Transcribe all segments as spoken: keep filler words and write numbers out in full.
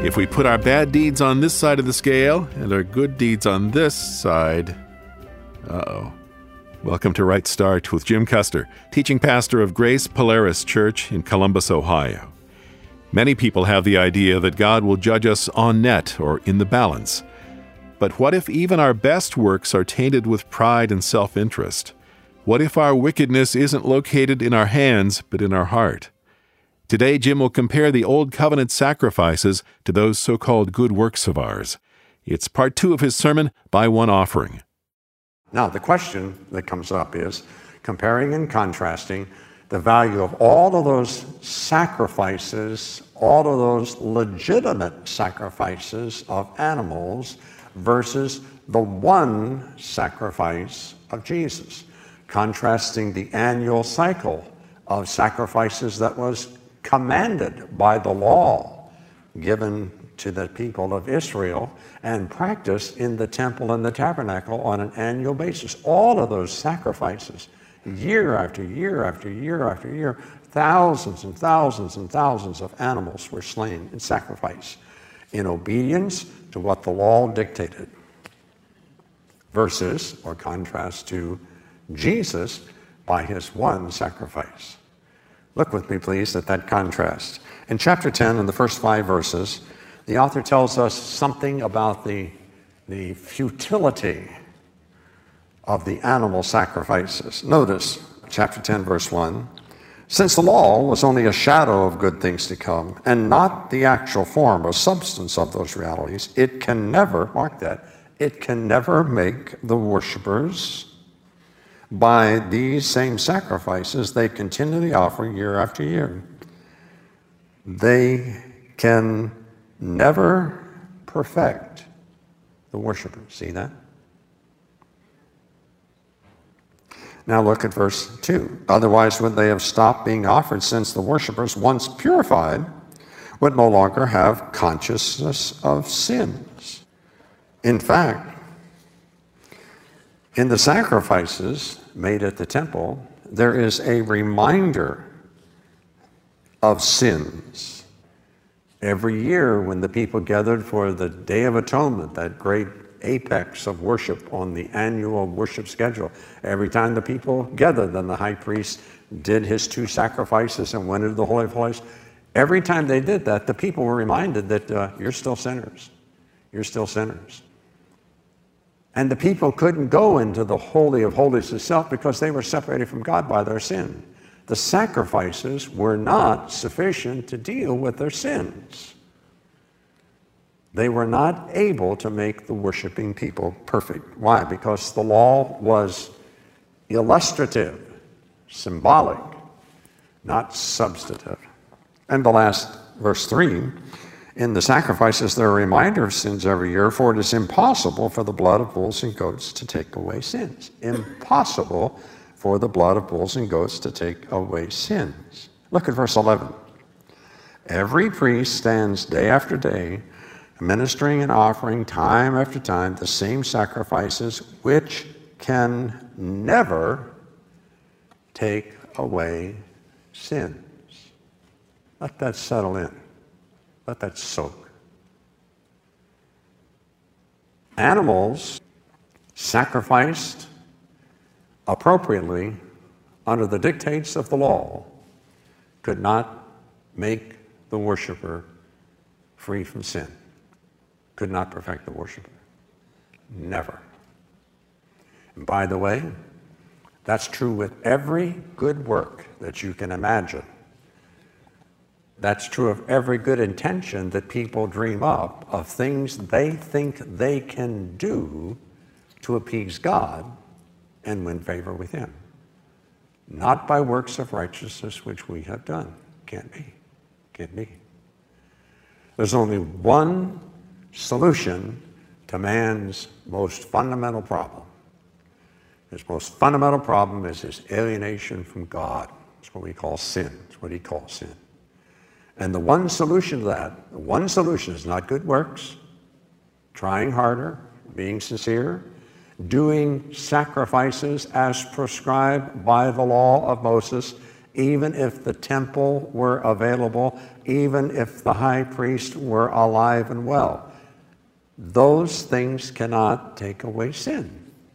If we put our bad deeds on this side of the scale and our good deeds on this side, uh-oh. Welcome to Right Start with Jim Custer, teaching pastor of Grace Polaris Church in Columbus, Ohio. Many people have the idea that God will judge us on net or in the balance. But what if even our best works are tainted with pride and self-interest? What if our wickedness isn't located in our hands, but in our heart? Today, Jim will compare the Old Covenant sacrifices to those so-called good works of ours. It's part two of his sermon, By One Offering. Now, the question that comes up is comparing and contrasting the value of all of those sacrifices, all of those legitimate sacrifices of animals versus the one sacrifice of Jesus, contrasting the annual cycle of sacrifices that was commanded by the law given to the people of Israel and practiced in the temple and the tabernacle on an annual basis. All of those sacrifices, year after year after year after year, thousands and thousands and thousands of animals were slain in sacrifice in obedience to what the law dictated, versus or contrast to Jesus by his one sacrifice. Look with me, please, at that contrast. In chapter ten, in the first five verses, the author tells us something about the, the futility of the animal sacrifices. Notice, chapter ten, verse one, since the law was only a shadow of good things to come, and not the actual form or substance of those realities, it can never, mark that, it can never make the worshipers, by these same sacrifices they continually offer year after year, they can never perfect the worshiper. See that? Now look at verse two. Otherwise would they have stopped being offered, since the worshipers, once purified, would no longer have consciousness of sins. In fact, in the sacrifices made at the temple, there is a reminder of sins. Every year when the people gathered for the Day of Atonement, that great apex of worship on the annual worship schedule, every time the people gathered, then the high priest did his two sacrifices and went into the Holy of Holies. Every time they did that, the people were reminded that uh, you're still sinners. You're still sinners. And the people couldn't go into the Holy of Holies itself because they were separated from God by their sin. The sacrifices were not sufficient to deal with their sins. They were not able to make the worshiping people perfect. Why? Because the law was illustrative, symbolic, not substantive. And the last, verse three, in the sacrifices, there are a reminder of sins every year, for it is impossible for the blood of bulls and goats to take away sins. Impossible for the blood of bulls and goats to take away sins. Look at verse eleven. Every priest stands day after day, ministering and offering time after time the same sacrifices, which can never take away sins. Let that settle in. Let that soak. Animals sacrificed appropriately under the dictates of the law could not make the worshiper free from sin, could not perfect the worshiper. Never. And by the way, that's true with every good work that you can imagine. That's true of every good intention that people dream up, of things they think they can do to appease God and win favor with him. Not by works of righteousness which we have done. Can't be. Can't be. There's only one solution to man's most fundamental problem. His most fundamental problem is his alienation from God. It's what we call sin. It's what he calls sin. And the one solution to that, the one solution is not good works, trying harder, being sincere, doing sacrifices as prescribed by the law of Moses. even if the temple were available, even if the high priest were alive and well. Those things cannot take away sin.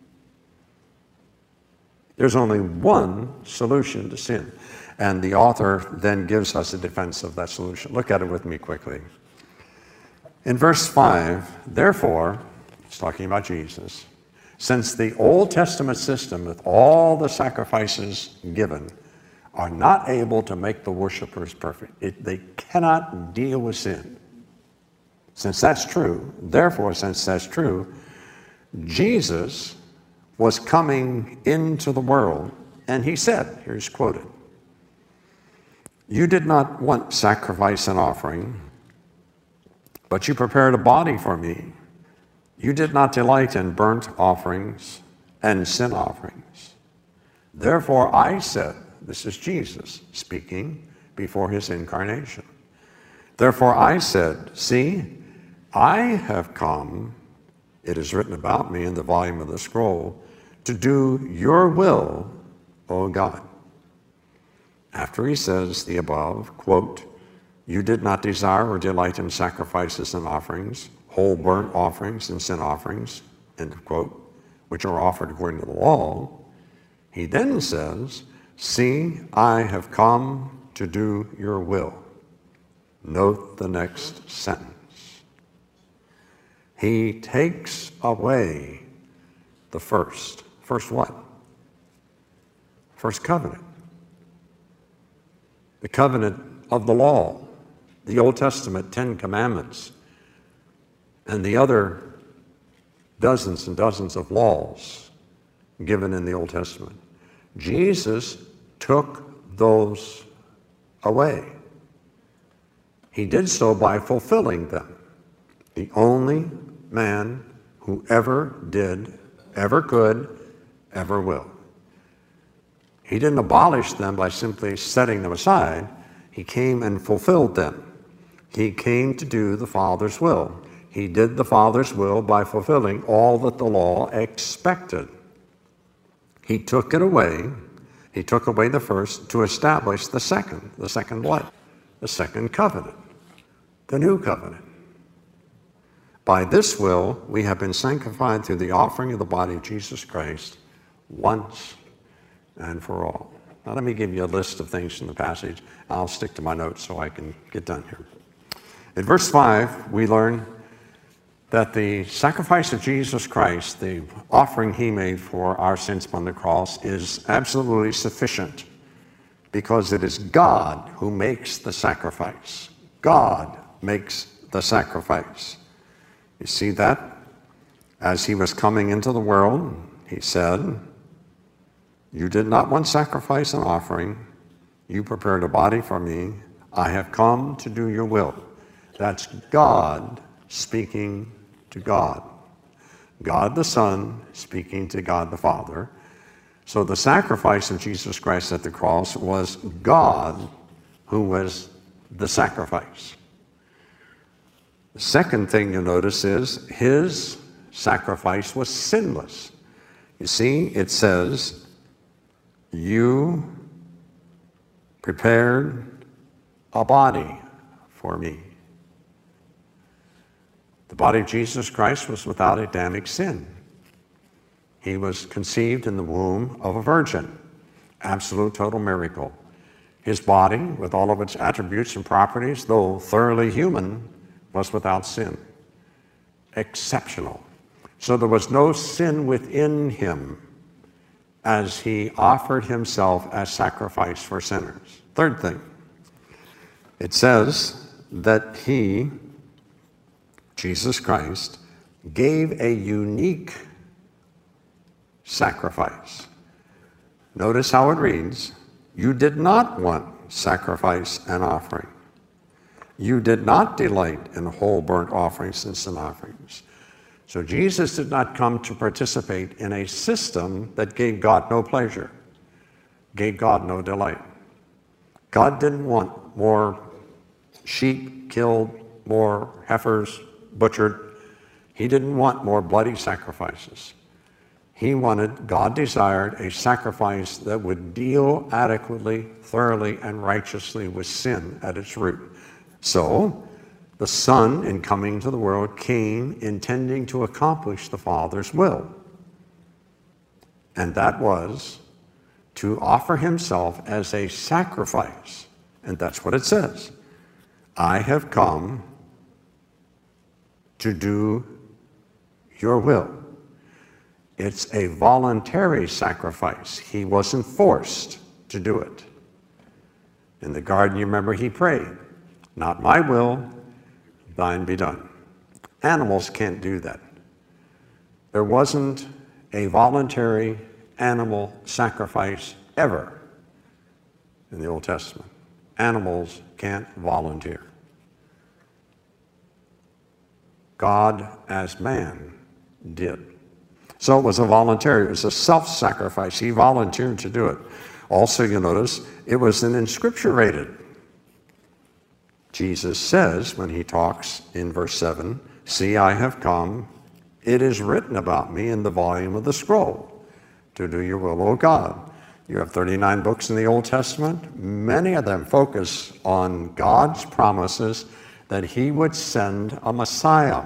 There's only one solution to sin. And the author then gives us a defense of that solution. Look at it with me quickly. In verse five, therefore, it's talking about Jesus, since the Old Testament system with all the sacrifices given are not able to make the worshipers perfect, it, they cannot deal with sin. Since that's true, therefore, since that's true, Jesus was coming into the world, and he said, here's quoted, "You did not want sacrifice and offering, but you prepared a body for me. You did not delight in burnt offerings and sin offerings. Therefore I said," this is Jesus speaking before his incarnation, "therefore I said, see, I have come, it is written about me in the volume of the scroll, to do your will, O God." After he says the above, quote, "You did not desire or delight in sacrifices and offerings, whole burnt offerings and sin offerings," end of quote, "which are offered according to the law," he then says, "See, I have come to do your will." Note the next sentence. He takes away the first. First what? First covenant. The covenant of the law, the Old Testament Ten Commandments, and the other dozens and dozens of laws given in the Old Testament. Jesus took those away. He did so by fulfilling them. The only man who ever did, ever could, ever will. He didn't abolish them by simply setting them aside. He came and fulfilled them. He came to do the Father's will. He did the Father's will by fulfilling all that the law expected. He took it away. He took away the first to establish the second. The second what? The second covenant. The new covenant. By this will, we have been sanctified through the offering of the body of Jesus Christ once and for all. Now let me give you a list of things from the passage. I'll stick to my notes so I can get done here. In verse five, we learn that the sacrifice of Jesus Christ, the offering he made for our sins upon the cross, is absolutely sufficient because it is God who makes the sacrifice. God makes the sacrifice. You see that? As he was coming into the world, he said, "You did not want sacrifice and offering. You prepared a body for me. I have come to do your will." That's God speaking to God. God the Son speaking to God the Father. So the sacrifice of Jesus Christ at the cross was God who was the sacrifice. The second thing you'll notice is his sacrifice was sinless. You see, it says, "You prepared a body for me." The body of Jesus Christ was without Adamic sin. He was conceived in the womb of a virgin. Absolute total miracle. His body, with all of its attributes and properties, though thoroughly human, was without sin. Exceptional. So there was no sin within him as he offered himself as sacrifice for sinners. Third thing, it says that he, Jesus Christ, gave a unique sacrifice. Notice how it reads, "You did not want sacrifice and offering. You did not delight in whole burnt offerings and sin offerings." So Jesus did not come to participate in a system that gave God no pleasure, gave God no delight. God didn't want more sheep killed, more heifers butchered. He didn't want more bloody sacrifices. He wanted, God desired a sacrifice that would deal adequately, thoroughly, and righteously with sin at its root. So, the Son, in coming to the world, came intending to accomplish the Father's will. And that was to offer himself as a sacrifice. And that's what it says. I have come to do your will. It's a voluntary sacrifice. He wasn't forced to do it. In the garden, you remember, he prayed, not my will, thine be done. Animals can't do that. There wasn't a voluntary animal sacrifice ever in the Old Testament. Animals can't volunteer. God as man did. So it was a voluntary, it was a self-sacrifice. He volunteered to do it. Also, you notice, it was an inscripturated. Jesus says, when he talks in verse seven, see, I have come, it is written about me in the volume of the scroll, to do your will, O God. You have thirty-nine books in the Old Testament. Many of them focus on God's promises that he would send a Messiah.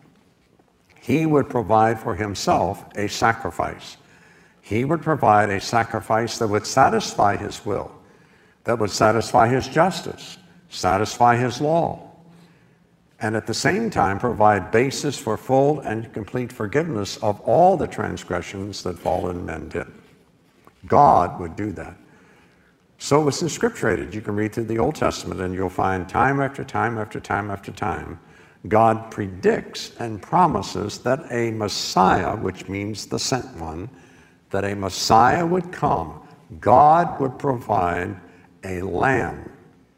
He would provide for himself a sacrifice. He would provide a sacrifice that would satisfy his will, that would satisfy his justice, satisfy his law, and at the same time provide basis for full and complete forgiveness of all the transgressions that fallen men did. God would do that. So it was inscripturated. You can read through the Old Testament and you'll find time after time after time after time, God predicts and promises that a Messiah, which means the sent one, that a Messiah would come. God would provide a lamb,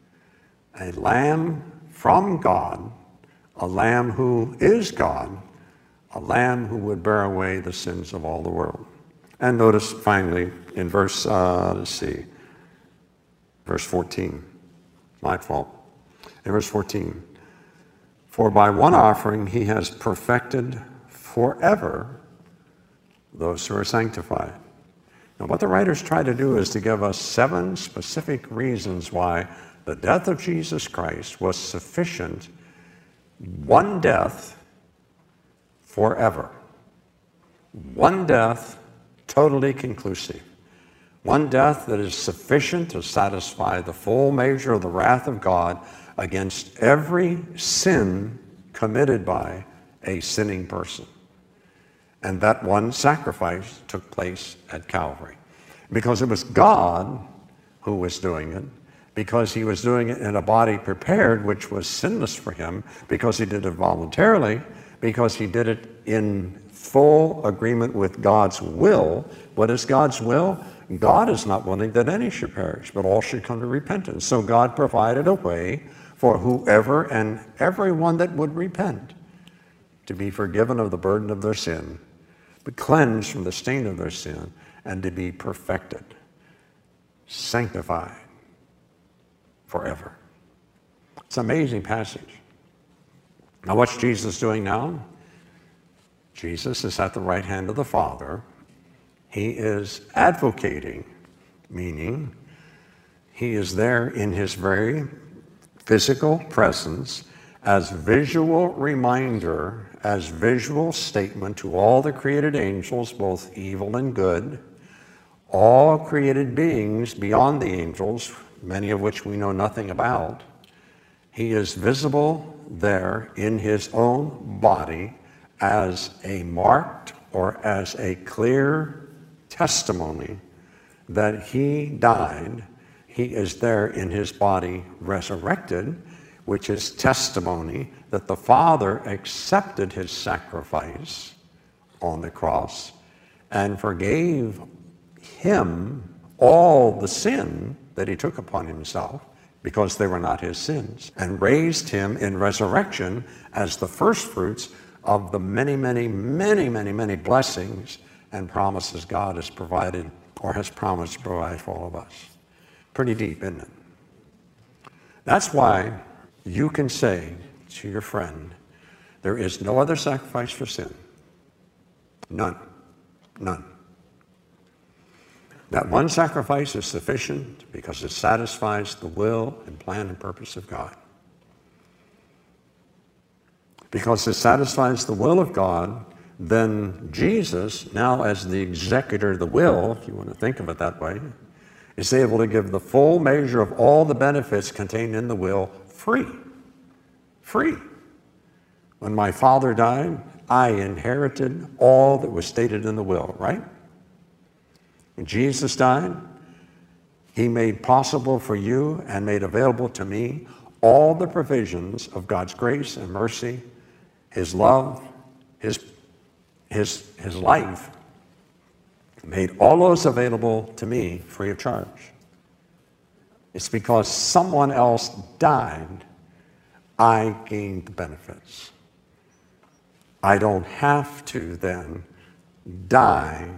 a lamb from God, a lamb who is God, a lamb who would bear away the sins of all the world. And notice finally in verse, uh, let's see, verse fourteen, my fault. In verse fourteen, for by one offering he has perfected forever those who are sanctified. Now what the writers try to do is to give us seven specific reasons why the death of Jesus Christ was sufficient, one death forever. One death totally conclusive. One death that is sufficient to satisfy the full measure of the wrath of God against every sin committed by a sinning person. And that one sacrifice took place at Calvary. Because it was God who was doing it, because he was doing it in a body prepared, which was sinless for him, because he did it voluntarily, because he did it in full agreement with God's will. What is God's will? God is not willing that any should perish, but all should come to repentance. So God provided a way for whoever and everyone that would repent to be forgiven of the burden of their sin, be cleansed from the stain of their sin, and to be perfected, sanctified forever. It's an amazing passage. Now what's Jesus doing now? Jesus is at the right hand of the Father. He is advocating, meaning he is there in his very physical presence as visual reminder, as visual statement to all the created angels, both evil and good, all created beings beyond the angels, many of which we know nothing about. He is visible there in his own body as a marked or as a clear testimony that he died. He is there in his body resurrected, which is testimony that the Father accepted his sacrifice on the cross and forgave him all the sin that he took upon himself because they were not his sins, and raised him in resurrection as the first fruits of the many, many, many, many, many blessings and promises God has provided or has promised to provide for all of us. Pretty deep, isn't it? That's why you can say to your friend, there is no other sacrifice for sin. None. None. That one sacrifice is sufficient because it satisfies the will and plan and purpose of God. Because it satisfies the will of God, then Jesus, now as the executor of the will, if you want to think of it that way, is able to give the full measure of all the benefits contained in the will free. Free. When my father died, I inherited all that was stated in the will, right? When Jesus died, he made possible for you and made available to me all the provisions of God's grace and mercy, his love, his, his, his life, made all those available to me free of charge. It's because someone else died, I gained the benefits. I don't have to then die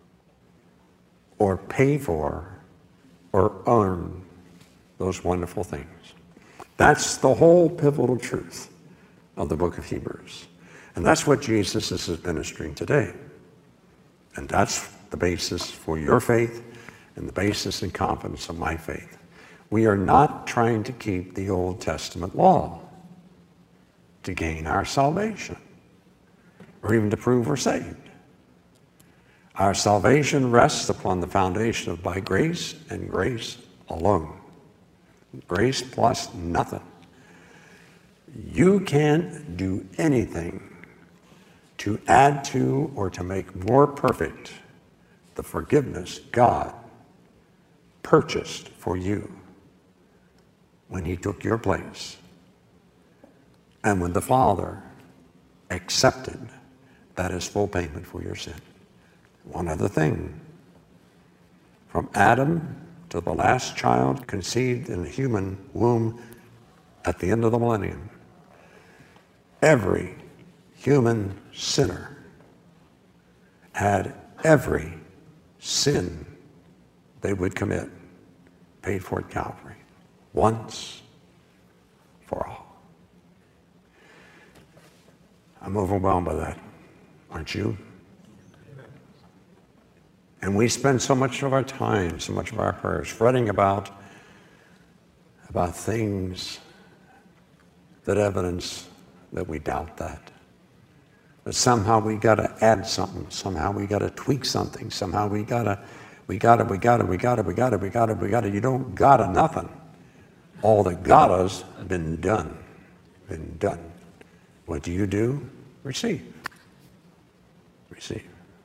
or pay for or earn those wonderful things. That's the whole pivotal truth of the book of Hebrews. And that's what Jesus is administering today. And that's the basis for your faith and the basis and confidence of my faith. We are not trying to keep the Old Testament law to gain our salvation or even to prove we're saved. Our salvation rests upon the foundation of by grace and grace alone. Grace plus nothing. You can't do anything to add to or to make more perfect the forgiveness God purchased for you when he took your place and when the Father accepted that as full payment for your sin. One other thing. From Adam to the last child conceived in a human womb at the end of the millennium, every human sinner had every sin they would commit paid for at Calvary, once for all. I'm overwhelmed by that, aren't you? And we spend so much of our time, so much of our prayers fretting about, about things that evidence that we doubt that. That somehow we got to add something, somehow we got to tweak something, somehow we got to, we got to, we got to, we got to, we got to, we got to, we got to. You don't got to nothing. All that got us been done, been done. What do you do? Receive. Receive.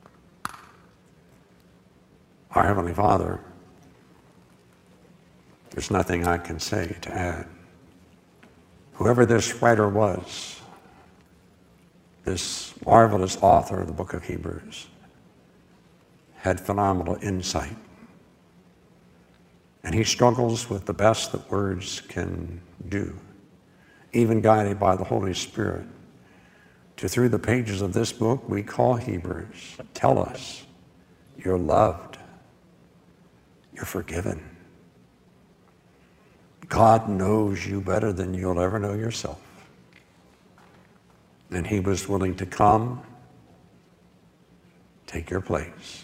Our Heavenly Father, there's nothing I can say to add. Whoever this writer was, this marvelous author of the book of Hebrews, had phenomenal insight. And he struggles with the best that words can do, even guided by the Holy Spirit, to through the pages of this book we call Hebrews, tell us you're loved. You're forgiven. God knows you better than you'll ever know yourself. And he was willing to come, take your place,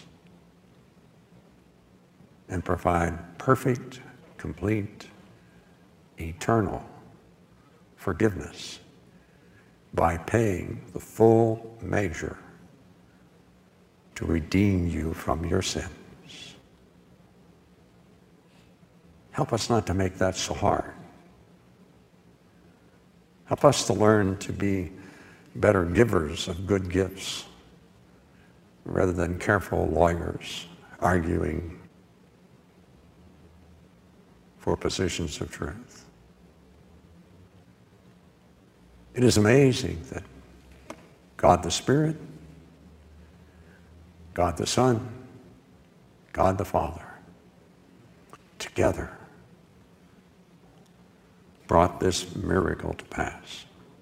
and provide perfect, complete, eternal forgiveness by paying the full measure to redeem you from your sin. Help us not to make that so hard. Help us to learn to be better givers of good gifts rather than careful lawyers arguing for positions of truth. It is amazing that God the Spirit, God the Son, God the Father, together brought this miracle to pass.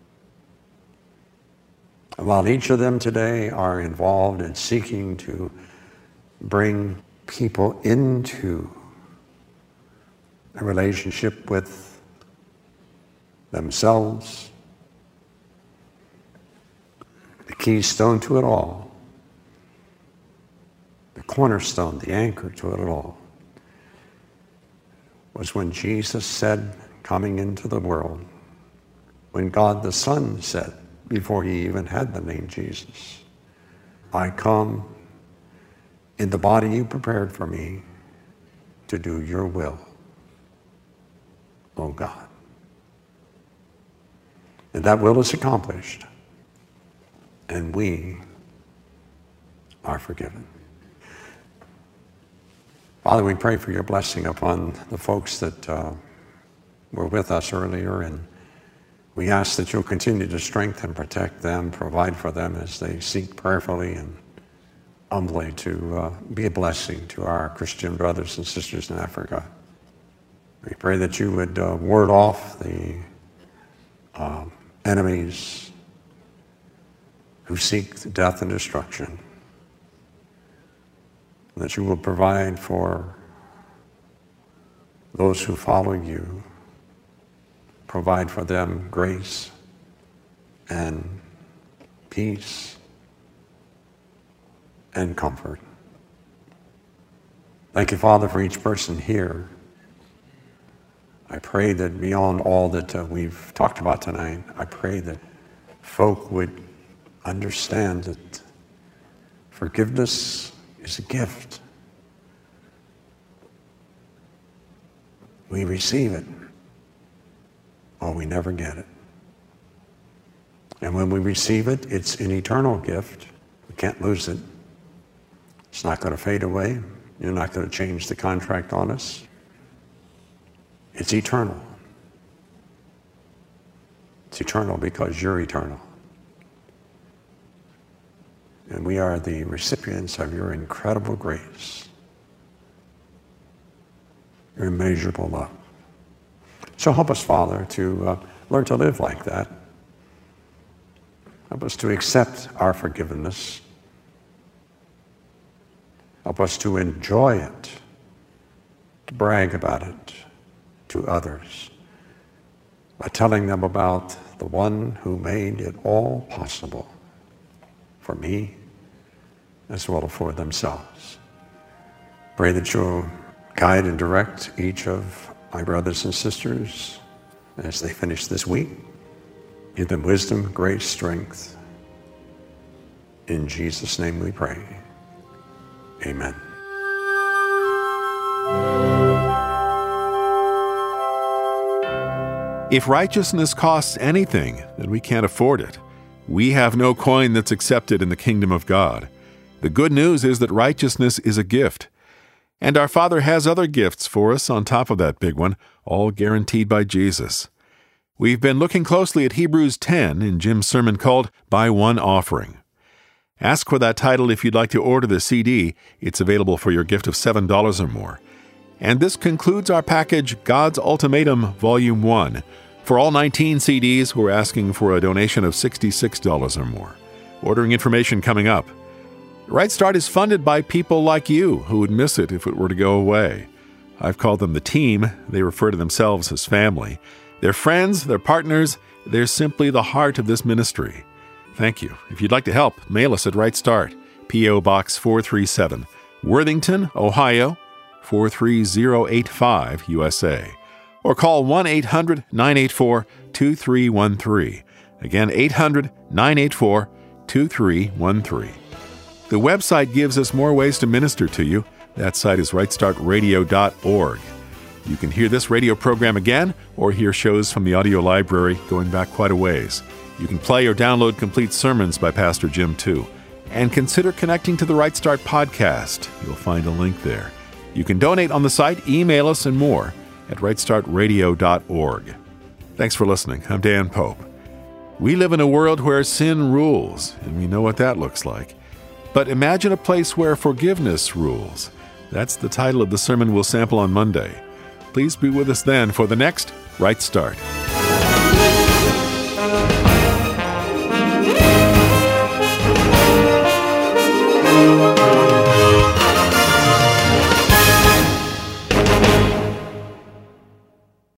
And while each of them today are involved in seeking to bring people into a relationship with themselves, the keystone to it all cornerstone, the anchor to it all, was when Jesus said, coming into the world, when God the Son said, before he even had the name Jesus, I come in the body you prepared for me to do your will, O God. And that will is accomplished, and we are forgiven. Father, we pray for your blessing upon the folks that uh, were with us earlier, and we ask that you'll continue to strengthen, protect them, provide for them as they seek prayerfully and humbly to uh, be a blessing to our Christian brothers and sisters in Africa. We pray that you would uh, ward off the uh, enemies who seek death and destruction, and that you will provide for those who follow you, provide for them grace and peace and comfort. Thank you, Father, for each person here. I pray that beyond all that uh, we've talked about tonight, I pray that folk would understand that forgiveness is a gift. We receive it, or we never get it. And when we receive it, it's an eternal gift. We can't lose it. It's not going to fade away. You're not going to change the contract on us. It's eternal. It's eternal because you're eternal. And we are the recipients of your incredible grace, your immeasurable love. So help us, Father, to uh, learn to live like that. Help us to accept our forgiveness. Help us to enjoy it, to brag about it to others by telling them about the one who made it all possible for me as well as for themselves. Pray that you'll guide and direct each of my brothers and sisters as they finish this week. Give them wisdom, grace, strength. In Jesus' name we pray. Amen. If righteousness costs anything, then we can't afford it. We have no coin that's accepted in the kingdom of God. The good news is that righteousness is a gift. And our Father has other gifts for us on top of that big one, all guaranteed by Jesus. We've been looking closely at Hebrews ten in Jim's sermon called By One Offering. Ask for that title if you'd like to order the C D. It's available for your gift of seven dollars or more. And this concludes our package, God's Ultimatum, Volume one. For all nineteen C Ds, we're asking for a donation of sixty-six dollars or more. Ordering information coming up. Right Start is funded by people like you who would miss it if it were to go away. I've called them the team. They refer to themselves as family. They're friends, they're partners, they're simply the heart of this ministry. Thank you. If you'd like to help, mail us at Right Start, P O Box four three seven, Worthington, Ohio, four three zero eight five, U S A. Or call one eight hundred nine eight four two three one three. Again, eight hundred nine eight four two three one three. The website gives us more ways to minister to you. That site is right start radio dot org. You can hear this radio program again or hear shows from the audio library going back quite a ways. You can play or download complete sermons by Pastor Jim, too. And consider connecting to the Right Start podcast. You'll find a link there. You can donate on the site, email us, and more at right start radio dot org. Thanks for listening. I'm Dan Pope. We live in a world where sin rules, and we know what that looks like. But imagine a place where forgiveness rules. That's the title of the sermon we'll sample on Monday. Please be with us then for the next Right Start.